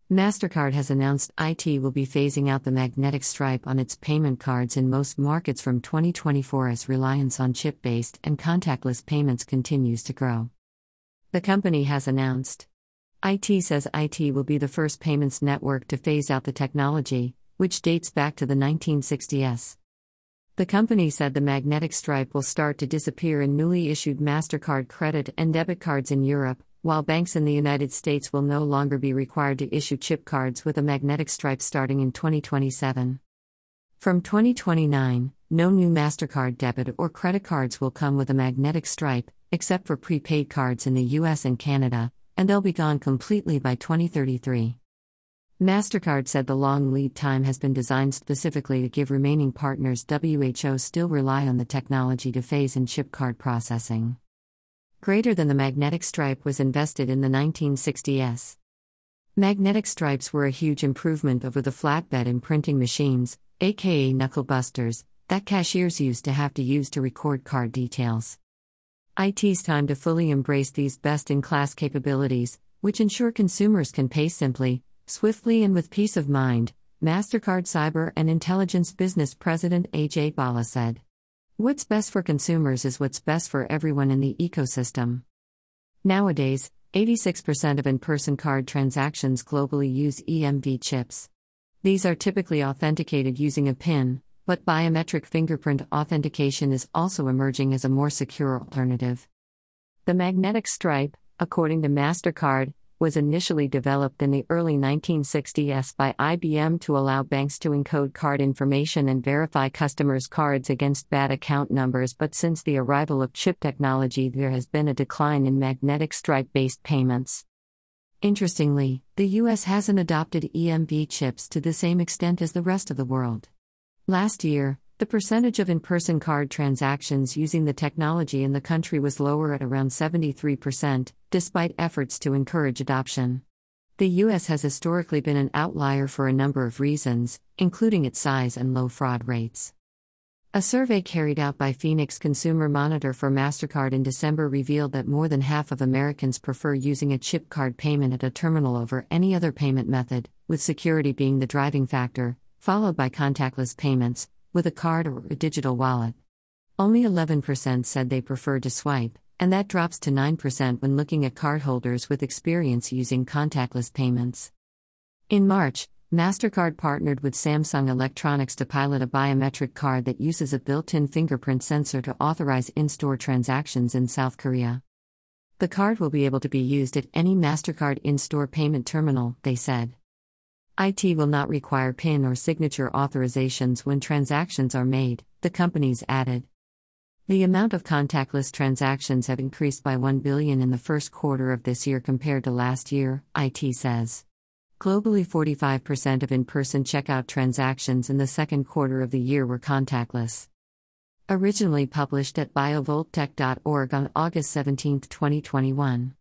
MasterCard has announced it will be phasing out the magnetic stripe on its payment cards in most markets from 2024 as reliance on chip-based and contactless payments continues to grow. The company has announced. IT says it will be the first payments network to phase out the technology, which dates back to the 1960s. The company said the magnetic stripe will start to disappear in newly issued MasterCard credit and debit cards in Europe, while banks in the United States will no longer be required to issue chip cards with a magnetic stripe starting in 2027. From 2029, no new MasterCard debit or credit cards will come with a magnetic stripe, except for prepaid cards in the US and Canada, and they'll be gone completely by 2033. MasterCard said the long lead time has been designed specifically to give remaining partners WHO still rely on the technology to phase in chip card processing. Greater than the magnetic stripe was invested in the 1960s. Magnetic stripes were a huge improvement over the flatbed and printing machines, aka knuckle busters, that cashiers used to use to record card details. IT's time to fully embrace these best-in-class capabilities, which ensure consumers can pay simply, swiftly and with peace of mind, MasterCard Cyber and Intelligence Business President Ajay Bala said. What's best for consumers is what's best for everyone in the ecosystem. Nowadays, 86% of in-person card transactions globally use EMV chips. These are typically authenticated using a PIN, but biometric fingerprint authentication is also emerging as a more secure alternative. The magnetic stripe, according to MasterCard, was initially developed in the early 1960s by IBM to allow banks to encode card information and verify customers' cards against bad account numbers, but since the arrival of chip technology, there has been a decline in magnetic stripe-based payments. Interestingly, the US hasn't adopted EMV chips to the same extent as the rest of the world. Last year, the percentage of in-person card transactions using the technology in the country was lower at around 73%, despite efforts to encourage adoption. The US has historically been an outlier for a number of reasons, including its size and low fraud rates. A survey carried out by Phoenix Consumer Monitor for MasterCard in December revealed that more than half of Americans prefer using a chip card payment at a terminal over any other payment method, with security being the driving factor, followed by contactless payments, with a card or a digital wallet. Only 11% said they preferred to swipe, and that drops to 9% when looking at cardholders with experience using contactless payments. In March, MasterCard partnered with Samsung Electronics to pilot a biometric card that uses a built-in fingerprint sensor to authorize in-store transactions in South Korea. The card will be able to be used at any MasterCard in-store payment terminal, they said. IT will not require PIN or signature authorizations when transactions are made, the companies added. The amount of contactless transactions have increased by 1 billion in the first quarter of this year compared to last year, IT says. Globally, 45% of in-person checkout transactions in the second quarter of the year were contactless. Originally published at biovolttech.org on August 17, 2021.